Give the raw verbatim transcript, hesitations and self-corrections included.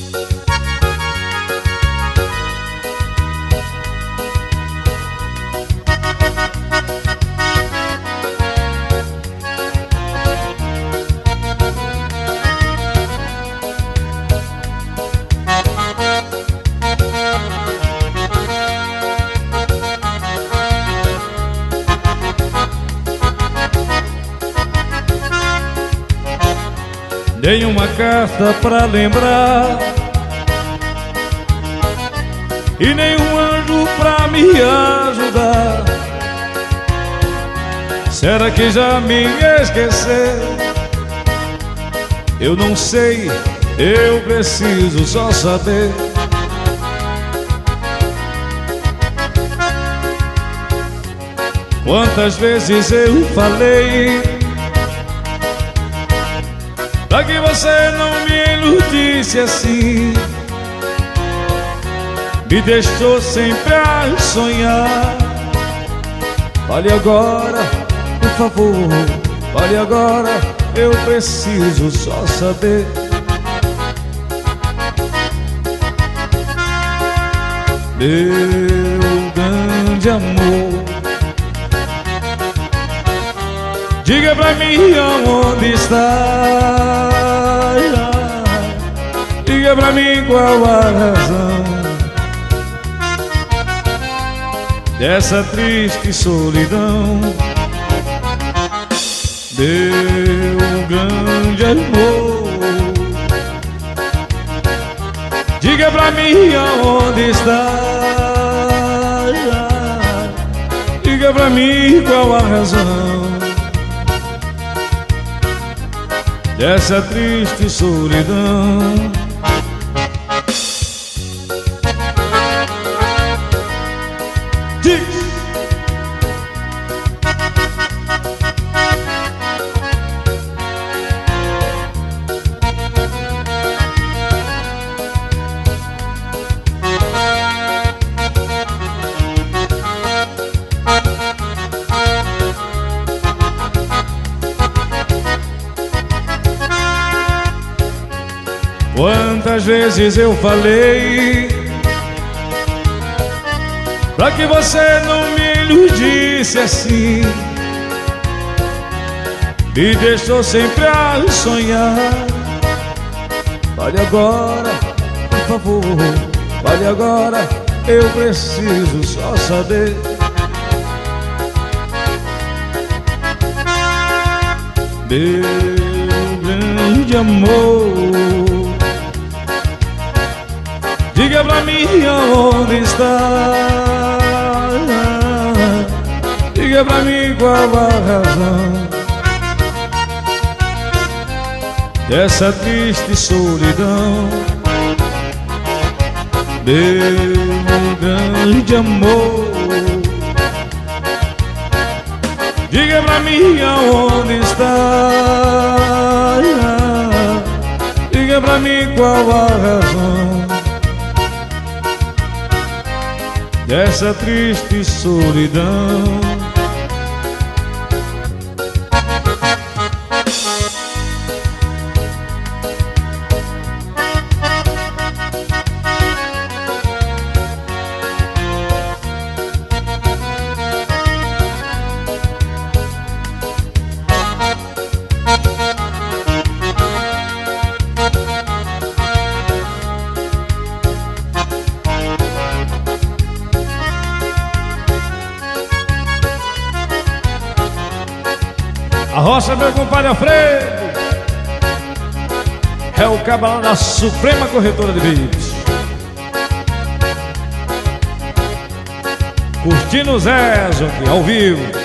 Dei uma carta pra lembrar e nenhum anjo pra me ajudar. Será que já me esqueceu? Eu não sei, eu preciso só saber. Quantas vezes eu falei pra que você não me iludisse assim, me deixou sempre a sonhar. Fale agora, por favor, fale agora, eu preciso só saber. Meu grande amor, diga pra mim aonde está. Diga pra mim qual a razão dessa triste solidão. Meu grande amor, diga pra mim aonde está. Diga pra mim qual a razão dessa triste solidão. Diz. Quantas vezes eu falei pra que você não me iludisse assim, me deixou sempre a sonhar. Fale agora, por favor, fale agora, eu preciso só saber. Meu grande amor, diga pra mim aonde está. Diga pra mim qual a razão dessa triste solidão. Meu grande amor, diga pra mim aonde está. Diga pra mim qual a razão dessa triste solidão. A roça, meu compadre Alfredo, é o cabral da Suprema Corretora de Veículos. Curtindo o Zé, aqui ao vivo.